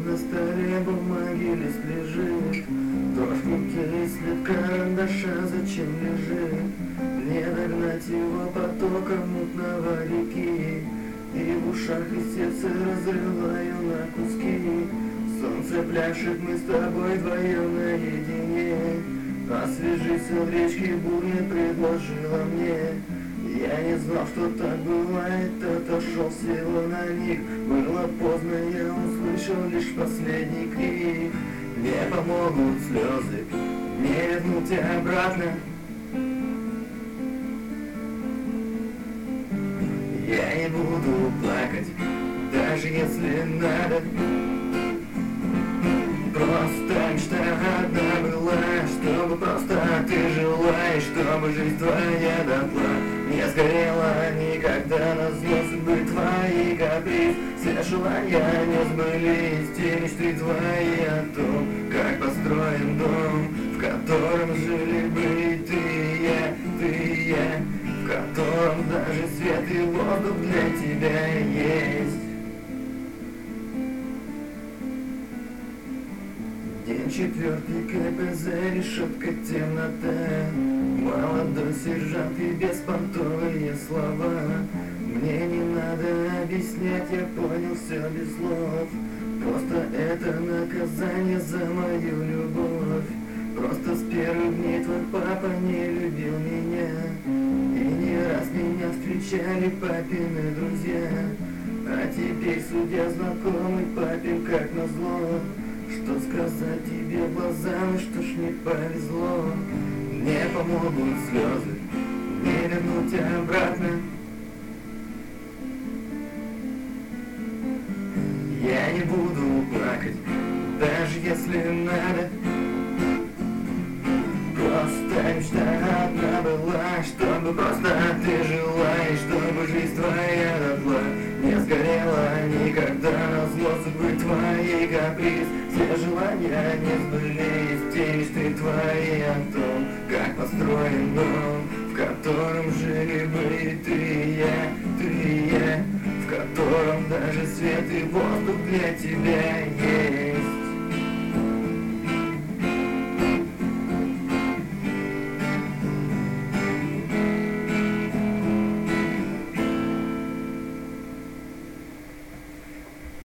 на столе бумаги лист лежит, дрожь в руке и след карандаша зачем лежит? Не догнать его потоком мутного реки, и в ушах и сердце разрываю на куски. Солнце пляшет, мы с тобой вдвоем наедине. Освежись от речки бурной предложила мне. Я не знал, что так бывает, отошел всего на миг. Было поздно, я услышал лишь последний крик. Не помогут слезы, не вернуть обратно. Я не буду плакать, даже если надо. Просто мечта одна была, чтобы просто ты жила, и чтобы жизнь твоя дотла не сгорела никогда назло судьбы твои каприз. Все желания не сбылись, те мечты твои о том, как построен дом, в котором жили бы ты и я, в котором даже свет и воздух для тебя есть. День четвертый, КПЗ, решетка, темнота. Молодой сержант и беспонтовые слова. Мне не надо объяснять, я понял все без слов. Просто это наказание за мою любовь. Просто с первых дней твой папа не любил меня, и не раз меня встречали папины друзья. А теперь, судя знакомый папин, как назло. Что сказать тебе в глаза, ну что ж не повезло. Не помогут слезы, не вернуть обратно. Я не буду плакать, даже если надо. Просто мечта одна была, чтобы просто ты жила, и чтобы жизнь твоя дотла не сгорела никогда назло судьбы твоей каприз. Все желания не сбылись, те мечты твои о том, как построен дом, в котором жили бы и ты и я, в котором даже свет и воздух для тебя есть.